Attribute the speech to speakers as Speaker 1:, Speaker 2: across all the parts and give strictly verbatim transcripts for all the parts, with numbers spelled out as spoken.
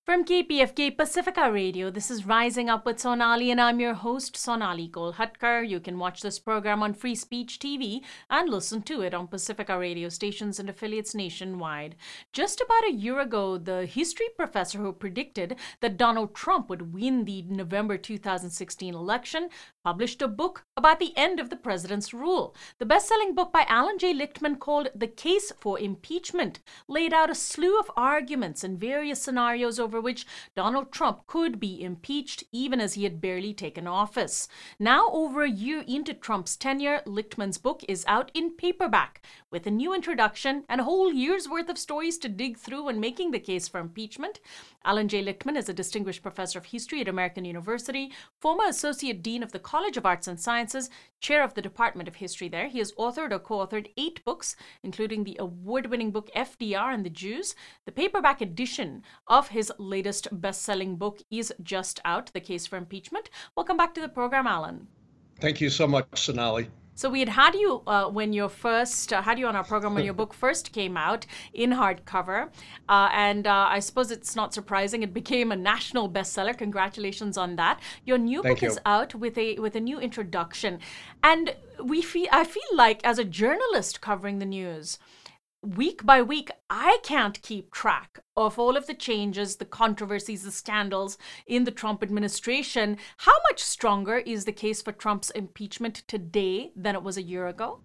Speaker 1: From K P F K Pacifica Radio, this is Rising Up with Sonali, and I'm your host, Sonali Golhatkar. You can watch this program on Free Speech T V and listen to it on Pacifica radio stations and affiliates nationwide. Just about a year ago, the history professor who predicted that Donald Trump would win the November two thousand sixteen election published a book about the end of the president's rule. The best-selling book by Alan J. Lichtman, called The Case for Impeachment, laid out a slew of arguments and various scenarios over which Donald Trump could be impeached even as he had barely taken office. Now, over a year into Trump's tenure, Lichtman's book is out in paperback with a new introduction and a whole year's worth of stories to dig through when making the case for impeachment. Alan J. Lichtman is a distinguished professor of history at American University, former associate dean of the College of Arts and Sciences, chair of the Department of History there. He has authored or co-authored eight books, including the award-winning book F D R and the Jews. The paperback edition of his latest best-selling book is just out, The Case for Impeachment. Welcome back to the program, Alan.
Speaker 2: Thank you so much, Sonali.
Speaker 1: So we had had you uh, when your first, uh, had you on our program when your book first came out in hardcover. Uh, and uh, I suppose it's not surprising, it became a national bestseller. Congratulations on that. Your new
Speaker 2: Thank
Speaker 1: book
Speaker 2: you.
Speaker 1: is out with a with a new introduction. And we feel, I feel like as a journalist covering the news, week by week, I can't keep track of all of the changes, the controversies, the scandals in the Trump administration. How much stronger is the case for Trump's impeachment today than it was a year ago?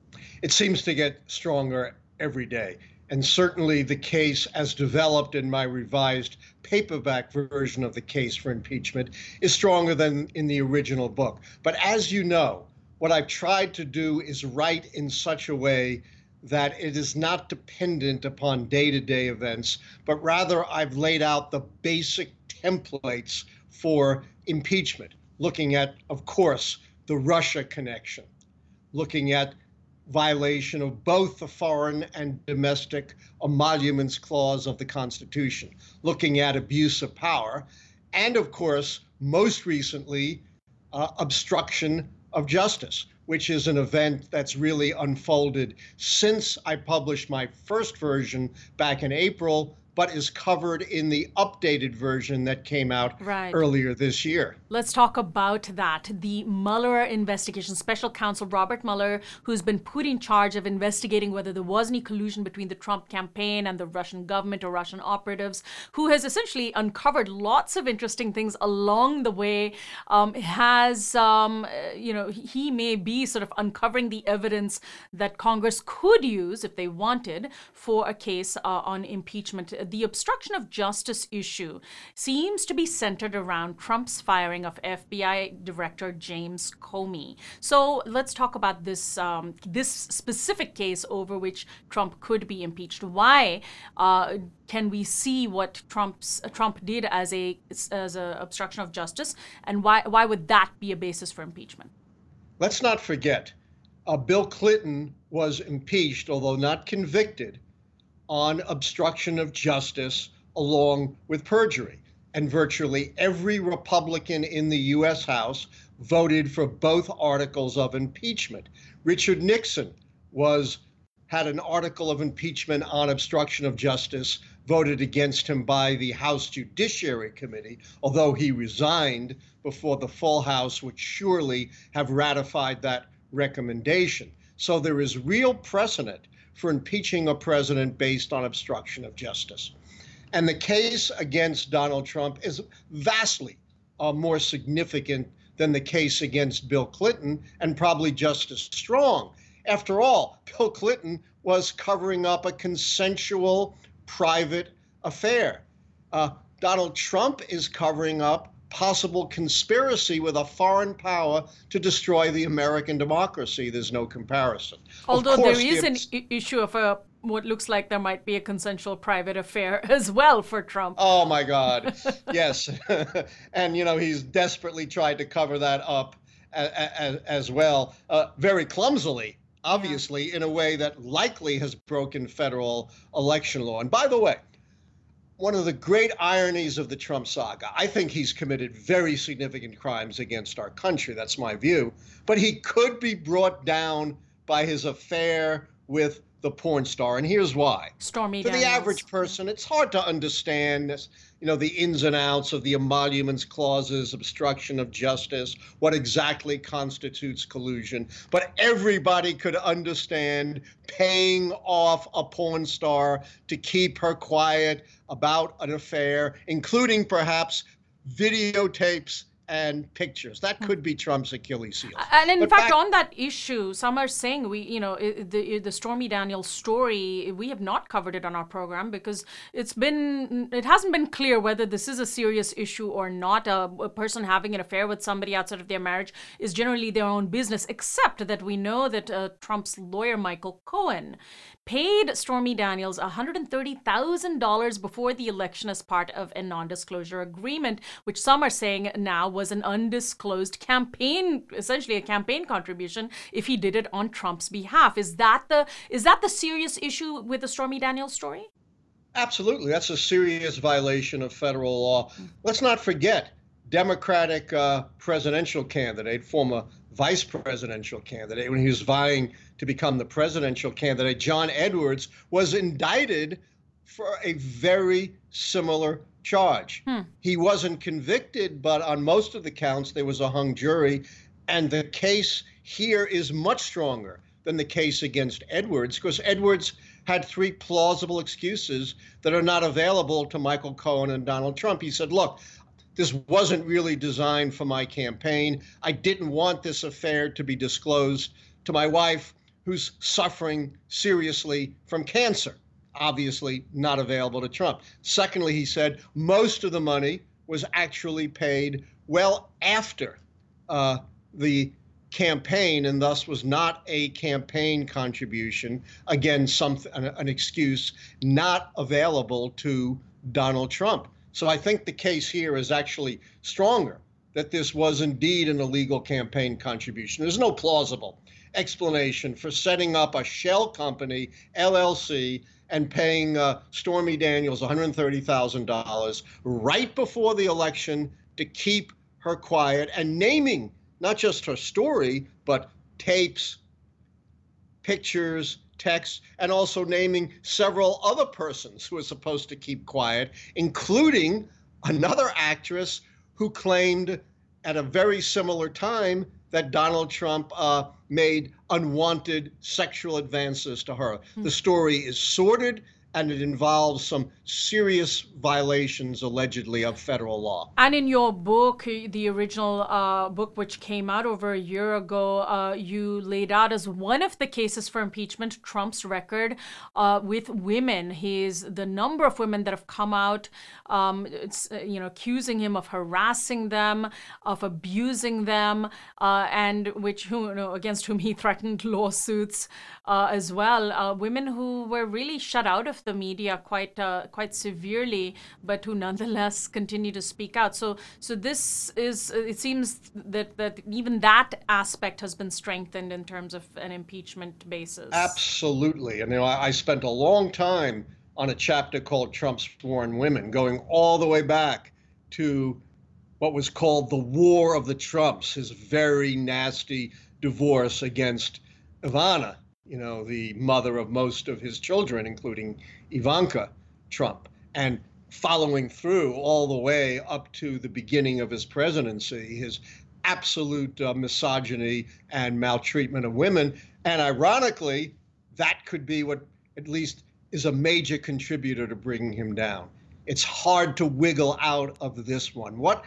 Speaker 2: It seems to get stronger every day. And certainly the case, as developed in my revised paperback version of The Case for Impeachment, is stronger than in the original book. But as you know, what I've tried to do is write in such a way that it is not dependent upon day-to-day events, but rather I've laid out the basic templates for impeachment, looking at, of course, the Russia connection, looking at violation of both the foreign and domestic emoluments clause of the Constitution, looking at abuse of power, and of course, most recently, uh, obstruction of justice, which is an event that's really unfolded since I published my first version back in April, but is covered in the updated version that came out
Speaker 1: Right.
Speaker 2: earlier this year.
Speaker 1: Let's talk about that. The Mueller investigation, special counsel Robert Mueller, who's been put in charge of investigating whether there was any collusion between the Trump campaign and the Russian government or Russian operatives, who has essentially uncovered lots of interesting things along the way, um, has, um, you know, he may be sort of uncovering the evidence that Congress could use, if they wanted, for a case uh, on impeachment. The obstruction of justice issue seems to be centered around Trump's firing of F B I Director James Comey. So let's talk about this um, this specific case over which Trump could be impeached. Why uh, can we see what Trump's uh, Trump did as a as a obstruction of justice, and why why would that be a basis for impeachment?
Speaker 2: Let's not forget, uh, Bill Clinton was impeached, although not convicted, on obstruction of justice along with perjury. And virtually every Republican in the U S House voted for both articles of impeachment. Richard Nixon was had an article of impeachment on obstruction of justice voted against him by the House Judiciary Committee, although he resigned before the full House would surely have ratified that recommendation. So there is real precedent for impeaching a president based on obstruction of justice. And the case against Donald Trump is vastly uh, more significant than the case against Bill Clinton, and probably just as strong. After all, Bill Clinton was covering up a consensual private affair. Uh, Donald Trump is covering up possible conspiracy with a foreign power to destroy the American democracy. There's no comparison.
Speaker 1: Although
Speaker 2: Of course,
Speaker 1: there is
Speaker 2: the
Speaker 1: an I- issue of a what looks like there might be a consensual private affair as well for Trump.
Speaker 2: Oh my God, yes. And, you know, he's desperately tried to cover that up as, as well, uh, very clumsily, obviously, yeah. in a way that likely has broken federal election law. And by the way, one of the great ironies of the Trump saga, I think he's committed very significant crimes against our country. That's my view. But he could be brought down by his affair with the porn star, and here's why.
Speaker 1: Stormy
Speaker 2: For
Speaker 1: Daniels.
Speaker 2: the average person, it's hard to understand this, you know, the ins and outs of the emoluments clauses, obstruction of justice, what exactly constitutes collusion. But everybody could understand paying off a porn star to keep her quiet about an affair, including perhaps videotapes and pictures. That could be Trump's Achilles heel.
Speaker 1: And in
Speaker 2: But
Speaker 1: fact,
Speaker 2: back-
Speaker 1: on that issue, some are saying we, you know, i- the the Stormy Daniels story, we have not covered it on our program because it's been, it hasn't been clear whether this is a serious issue or not. A, a person having an affair with somebody outside of their marriage is generally their own business, except that we know that uh, Trump's lawyer, Michael Cohen, paid Stormy Daniels one hundred thirty thousand dollars before the election as part of a non-disclosure agreement, which some are saying now was an undisclosed campaign, essentially a campaign contribution, if he did it on Trump's behalf. Is that the is that the serious issue with the Stormy Daniels story?
Speaker 2: Absolutely. That's a serious violation of federal law. Let's not forget, Democratic uh, presidential candidate, former vice presidential candidate, when he was vying to become the presidential candidate, John Edwards, was indicted for a very similar charge. Hmm. He wasn't convicted, but on most of the counts, there was a hung jury. And the case here is much stronger than the case against Edwards, because Edwards had three plausible excuses that are not available to Michael Cohen and Donald Trump. He said, look, this wasn't really designed for my campaign. I didn't want this affair to be disclosed to my wife, who's suffering seriously from cancer. Obviously not available to Trump. Secondly, he said most of the money was actually paid well after uh, the campaign, and thus was not a campaign contribution. Again, some, an, an excuse not available to Donald Trump. So I think the case here is actually stronger, that this was indeed an illegal campaign contribution. There's no plausible explanation for setting up a shell company, L L C, and paying uh, Stormy Daniels one hundred thirty thousand dollars right before the election to keep her quiet, and naming not just her story, but tapes, pictures, texts, and also naming several other persons who are supposed to keep quiet, including another actress who claimed at a very similar time that Donald Trump uh, made unwanted sexual advances to her. Mm. The story is sordid, and it involves some serious violations, allegedly, of federal law.
Speaker 1: And in your book, the original uh, book, which came out over a year ago, uh, you laid out as one of the cases for impeachment Trump's record uh, with women. His the number of women that have come out, um, it's, uh, you know, accusing him of harassing them, of abusing them, uh, and which who you know, against whom he threatened lawsuits uh, as well. Uh, women who were really shut out of the media quite uh, quite severely, but who nonetheless continue to speak out. So so this is, it seems that that even that aspect has been strengthened in terms of an impeachment basis.
Speaker 2: Absolutely. And you know, I, I spent a long time on a chapter called Trump's Sworn Women, going all the way back to what was called the War of the Trumps, his very nasty divorce against Ivana, you know, the mother of most of his children, including Ivanka Trump, and following through all the way up to the beginning of his presidency, his absolute uh, misogyny and maltreatment of women. And ironically, that could be what at least is a major contributor to bringing him down. It's hard to wiggle out of this one. What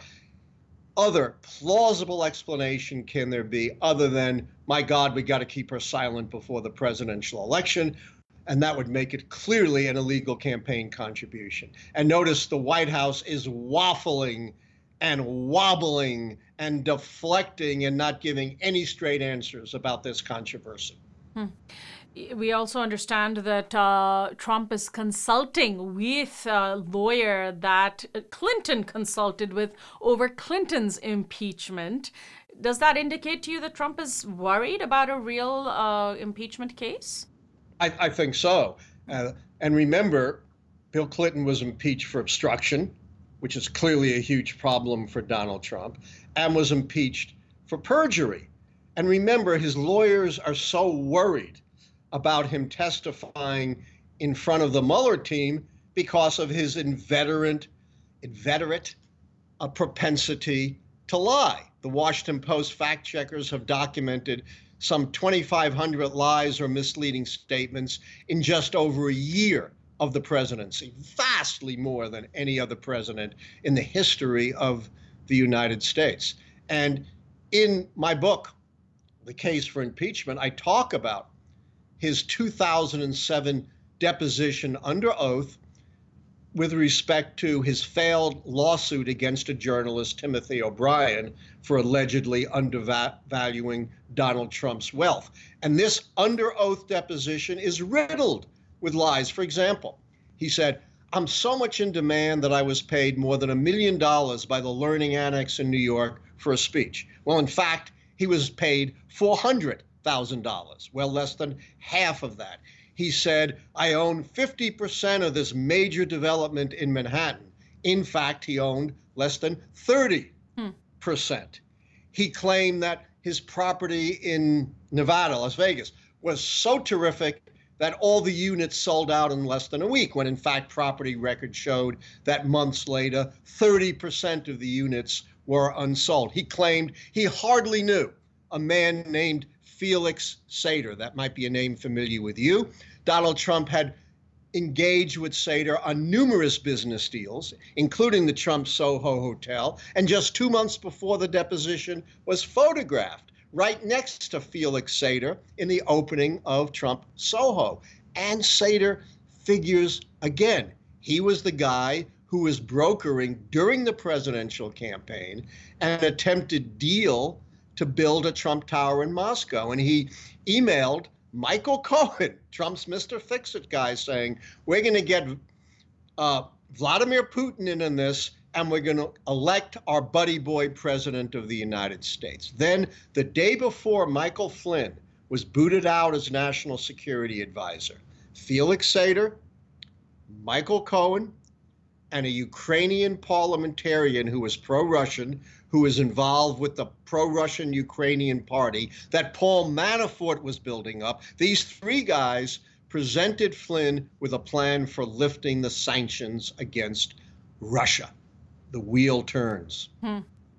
Speaker 2: other plausible explanation can there be other than, my God, we got to keep her silent before the presidential election? And that would make it clearly an illegal campaign contribution. And notice the White House is waffling and wobbling and deflecting and not giving any straight answers about this controversy.
Speaker 1: Hmm. We also understand that uh, Trump is consulting with a lawyer that Clinton consulted with over Clinton's impeachment. Does that indicate to you that Trump is worried about a real uh, impeachment case?
Speaker 2: I, I think so. Uh, and remember, Bill Clinton was impeached for obstruction, which is clearly a huge problem for Donald Trump, and was impeached for perjury. And remember, his lawyers are so worried about him testifying in front of the Mueller team because of his inveterate, inveterate uh, propensity to lie. The Washington Post fact checkers have documented some twenty-five hundred lies or misleading statements in just over a year of the presidency, vastly more than any other president in the history of the United States. And in my book, The Case for Impeachment, I talk about his two thousand seven deposition under oath with respect to his failed lawsuit against a journalist, Timothy O'Brien, for allegedly undervaluing Donald Trump's wealth. And this under oath deposition is riddled with lies. For example, he said, "I'm so much in demand that I was paid more than a million dollars by the Learning Annex in New York for a speech." Well, in fact, he was paid four hundred thousand dollars, well, less than half of that. He said, "I own fifty percent of this major development in Manhattan." In fact, he owned less than thirty percent. Hmm. He claimed that his property in Nevada, Las Vegas, was so terrific that all the units sold out in less than a week, when in fact property records showed that months later, thirty percent of the units were unsold. He claimed he hardly knew a man named Felix Sater. That might be a name familiar with you. Donald Trump had engaged with Sater on numerous business deals, including the Trump Soho Hotel, and just two months before the deposition was photographed right next to Felix Sater in the opening of Trump Soho. And Sater figures again. He was the guy who was brokering during the presidential campaign an attempted deal to build a Trump Tower in Moscow. And he emailed Michael Cohen, Trump's Mister Fix-It guy, saying, "We're going to get uh, Vladimir Putin in on this, and we're going to elect our buddy boy president of the United States." Then the day before Michael Flynn was booted out as national security advisor, Felix Sater, Michael Cohen, and a Ukrainian parliamentarian who was pro-Russian, who was involved with the pro-Russian Ukrainian party that Paul Manafort was building up. These three guys presented Flynn with a plan for lifting the sanctions against Russia. The wheel turns.
Speaker 1: Hmm.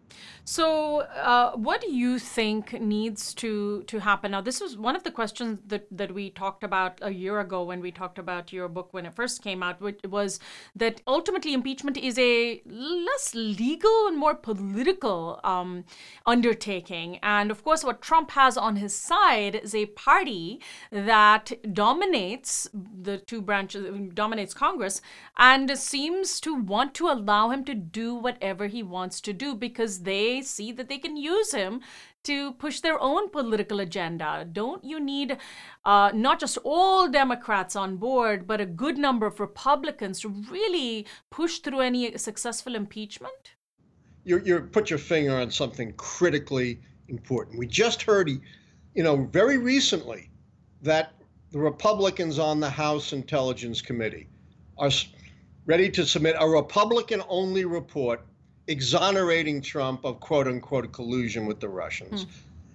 Speaker 1: So uh, what do you think needs to, to happen? Now, this was one of the questions that, that we talked about a year ago when we talked about your book when it first came out, which was that ultimately impeachment is a less legal and more political um, undertaking. And of course, what Trump has on his side is a party that dominates the two branches, dominates Congress, and seems to want to allow him to do whatever he wants to do because they see that they can use him to push their own political agenda. Don't you need uh, not just all Democrats on board, but a good number of Republicans to really push through any successful impeachment?
Speaker 2: You you put your finger on something critically important. We just heard, you know, very recently that the Republicans on the House Intelligence Committee are ready to submit a Republican-only report exonerating Trump of quote-unquote collusion with the Russians, mm.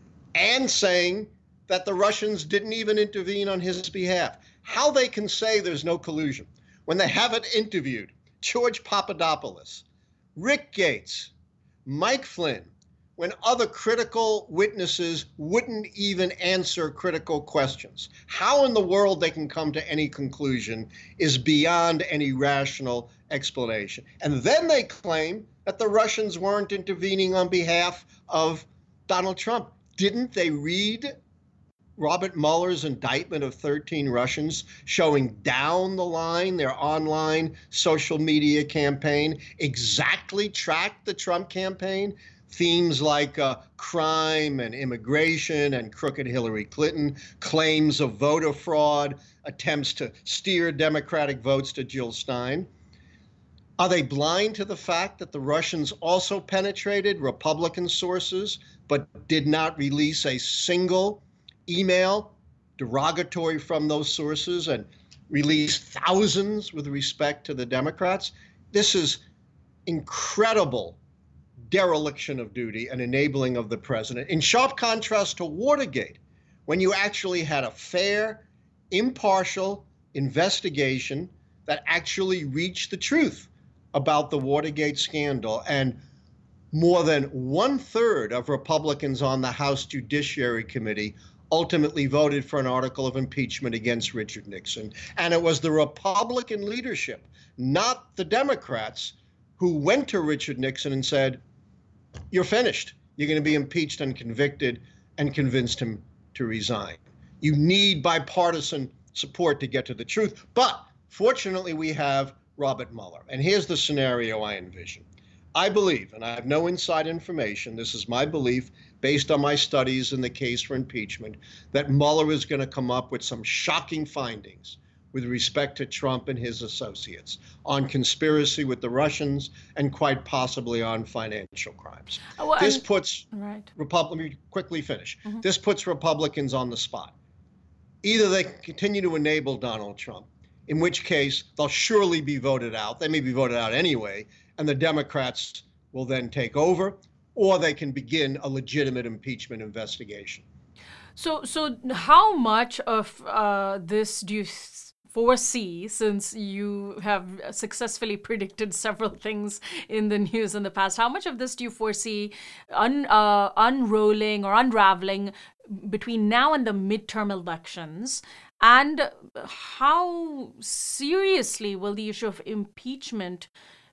Speaker 2: and saying that the Russians didn't even intervene on his behalf. How they can say there's no collusion when they haven't interviewed George Papadopoulos, Rick Gates, Mike Flynn, when other critical witnesses wouldn't even answer critical questions. How in the world they can come to any conclusion is beyond any rational explanation. And then they claim that the Russians weren't intervening on behalf of Donald Trump. Didn't they read Robert Mueller's indictment of thirteen Russians showing down the line their online social media campaign exactly tracked the Trump campaign? Themes like uh, crime and immigration and crooked Hillary Clinton, claims of voter fraud, attempts to steer Democratic votes to Jill Stein. Are they blind to the fact that the Russians also penetrated Republican sources, but did not release a single email derogatory from those sources and released thousands with respect to the Democrats? This is incredible dereliction of duty and enabling of the president, in sharp contrast to Watergate, when you actually had a fair impartial investigation that actually reached the truth about the Watergate scandal. And more than one third of Republicans on the House Judiciary Committee ultimately voted for an article of impeachment against Richard Nixon. And it was the Republican leadership, not the Democrats, who went to Richard Nixon and said, you're finished. You're going to be impeached and convicted, and convinced him to resign. You need bipartisan support to get to the truth. But fortunately, we have Robert Mueller. And here's the scenario I envision. I believe, and I have no inside information, this is my belief based on my studies in the case for impeachment, that Mueller is going to come up with some shocking findings with respect to Trump and his associates on conspiracy with the Russians and quite possibly on financial crimes. Oh, well, this puts, right. Repub- let me quickly finish. Mm-hmm. This puts Republicans on the spot. Either they can continue to enable Donald Trump, in which case they'll surely be voted out. They may be voted out anyway, and the Democrats will then take over, or they can begin a legitimate impeachment investigation.
Speaker 1: So, so how much of uh, this do you foresee, since you have successfully predicted several things in the news in the past, how much of this do you foresee un, uh, unrolling or unraveling between now and the midterm elections? And how seriously will the issue of impeachment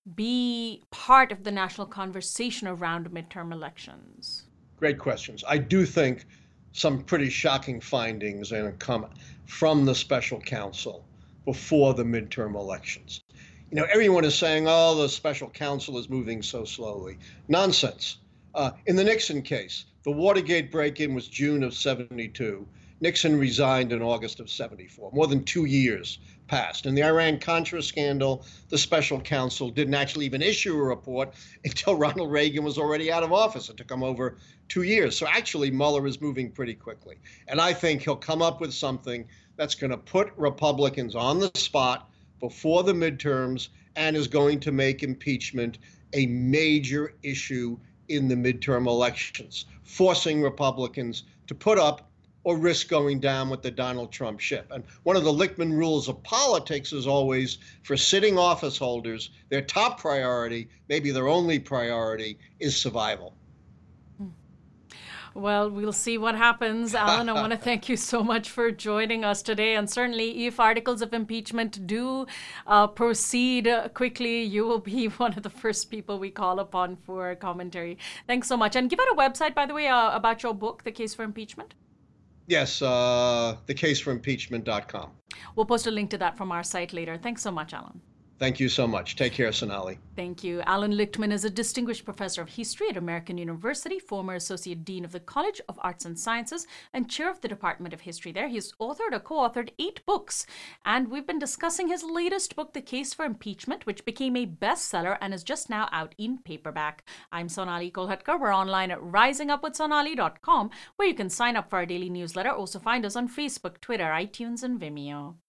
Speaker 1: be part of the national conversation around midterm elections?
Speaker 2: Great questions. I do think some pretty shocking findings are going to come from the special counsel before the midterm elections. You know, everyone is saying, oh, the special counsel is moving so slowly. Nonsense. Uh, in the Nixon case, the Watergate break-in was June of seventy-two. Nixon resigned in August of seventy-four. More than two years passed. In the Iran-Contra scandal, the special counsel didn't actually even issue a report until Ronald Reagan was already out of office. It took him over two years. So actually, Mueller is moving pretty quickly. And I think he'll come up with something that's going to put Republicans on the spot before the midterms and is going to make impeachment a major issue in the midterm elections, forcing Republicans to put up or risk going down with the Donald Trump ship. And one of the Lichtman rules of politics is always, for sitting office holders, their top priority, maybe their only priority, is survival.
Speaker 1: Well, we'll see what happens. Alan, I want to thank you so much for joining us today. And certainly, if articles of impeachment do uh, proceed quickly, you will be one of the first people we call upon for commentary. Thanks so much. And give out a website, by the way, uh, about your book, The Case for Impeachment.
Speaker 2: Yes, uh, the case for impeachment dot com.
Speaker 1: We'll post a link to that from our site later. Thanks so much, Alan.
Speaker 2: Thank you so much. Take care, Sonali.
Speaker 1: Thank you. Alan Lichtman is a distinguished professor of history at American University, former associate dean of the College of Arts and Sciences, and chair of the Department of History there. He's authored or co-authored eight books, and we've been discussing his latest book, The Case for Impeachment, which became a bestseller and is just now out in paperback. I'm Sonali Kolhatkar. We're online at rising up with sonali dot com, where you can sign up for our daily newsletter. Also find us on Facebook, Twitter, iTunes, and Vimeo.